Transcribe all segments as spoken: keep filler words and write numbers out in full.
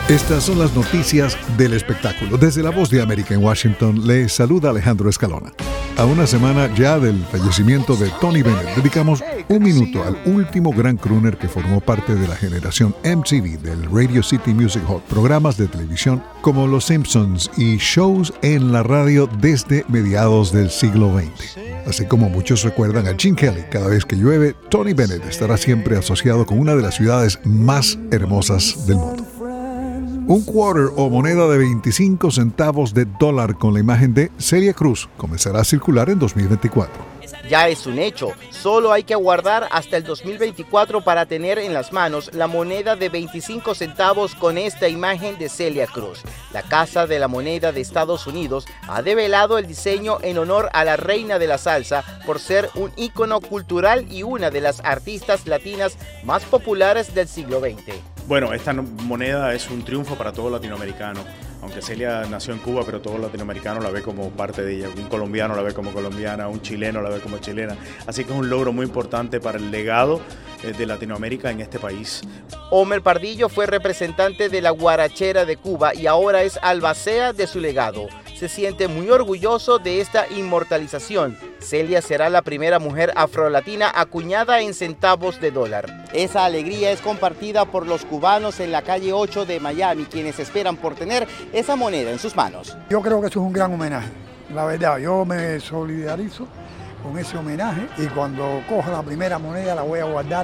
Estas son las noticias del espectáculo. Desde La Voz de América en Washington, les saluda Alejandro Escalona. A una semana ya del fallecimiento de Tony Bennett, dedicamos un minuto al último gran crooner que formó parte de la generación M T V del Radio City Music Hall. Programas de televisión como Los Simpsons y shows en la radio desde mediados del siglo veinte. Así como muchos recuerdan a Gene Kelly, cada vez que llueve, Tony Bennett estará siempre asociado con una de las ciudades más hermosas del mundo. Un quarter o moneda de veinticinco centavos de dólar con la imagen de Celia Cruz comenzará a circular en dos mil veinticuatro. Ya es un hecho, solo hay que aguardar hasta el dos mil veinticuatro para tener en las manos la moneda de veinticinco centavos con esta imagen de Celia Cruz. La Casa de la Moneda de Estados Unidos ha develado el diseño en honor a la reina de la salsa por ser un ícono cultural y una de las artistas latinas más populares del siglo veinte. Bueno, esta moneda es un triunfo para todo latinoamericano. Aunque Celia nació en Cuba, pero todo latinoamericano la ve como parte de ella. Un colombiano la ve como colombiana, un chileno la ve como chilena. Así que es un logro muy importante para el legado de Latinoamérica en este país. Homer Pardillo fue representante de la guarachera de Cuba y ahora es albacea de su legado. Se siente muy orgulloso de esta inmortalización. Celia será la primera mujer afrolatina acuñada en centavos de dólar. Esa alegría es compartida por los cubanos en la calle ocho de Miami, quienes esperan por tener esa moneda en sus manos. Yo creo que eso es un gran homenaje, la verdad. Yo me solidarizo con ese homenaje y cuando coja la primera moneda la voy a guardar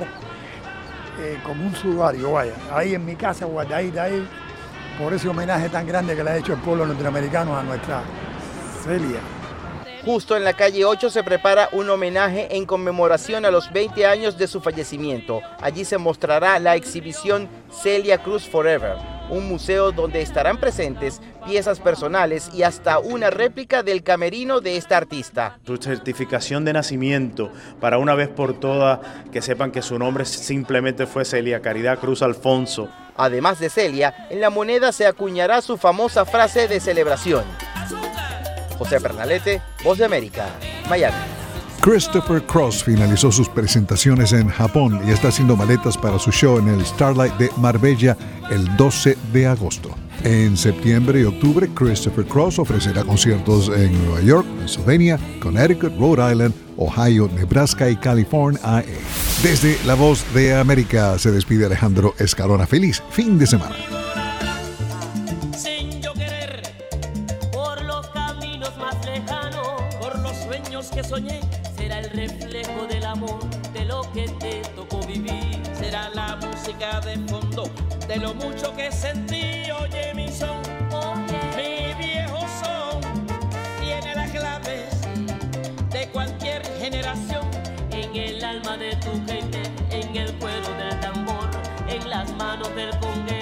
eh, como un sudario, vaya, ahí en mi casa guardadita ahí, por ese homenaje tan grande que le ha hecho el pueblo norteamericano a nuestra Celia. Justo en la calle ocho se prepara un homenaje en conmemoración a los veinte años de su fallecimiento. Allí se mostrará la exhibición Celia Cruz Forever, un museo donde estarán presentes piezas personales y hasta una réplica del camerino de esta artista. Su certificación de nacimiento, para una vez por todas que sepan que su nombre simplemente fue Celia Caridad Cruz Alfonso. Además de Celia, en la moneda se acuñará su famosa frase de celebración. José Pernalete, Voz de América, Miami. Christopher Cross finalizó sus presentaciones en Japón y está haciendo maletas para su show en el Starlight de Marbella el doce de agosto. En septiembre y octubre, Christopher Cross ofrecerá conciertos en Nueva York, Pennsylvania, Connecticut, Rhode Island, Ohio, Nebraska y California. Desde La Voz de América se despide Alejandro Escalona. Feliz fin de semana. Que soñé será el reflejo del amor de lo que te tocó vivir. Será la música de fondo de lo mucho que sentí. Oye mi son, oye. Mi viejo son tiene las claves de cualquier generación. En el alma de tu gente, en el cuero del tambor, en las manos del conguero.